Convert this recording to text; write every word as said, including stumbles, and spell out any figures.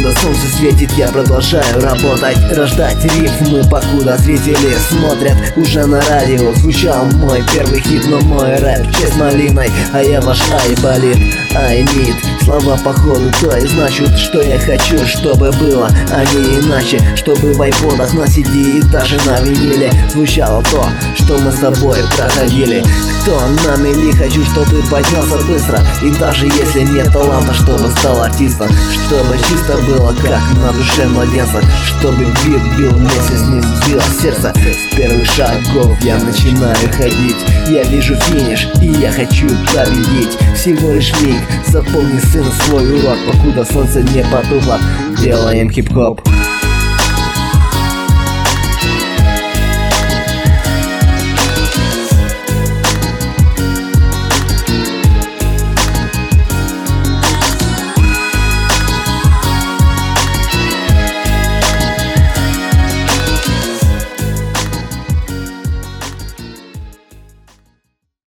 Покуда солнце светит, я продолжаю работать, рождать рифмы, покуда зрители смотрят. Уже на радио звучал мой первый хит, но мой рэп честь малиной, а я ваш айболит. I need. Слова походу то и значит, что я хочу, чтобы было, а не иначе. Чтобы в айподах на си ди и даже на виниле звучало то, что мы с тобой проходили. Кто на мели, хочу, чтобы поднялся быстро. И даже если нет таланта, чтобы стал артистом. Чтобы чисто было, как на душе младенца. Чтобы бит бил вместе с ним, било сердце. С первых шагов я начинаю ходить. Я вижу финиш, и я хочу победить. Всего лишь миг, запомни, сын, свой урок, покуда солнце не потухло. Делаем хип-хоп.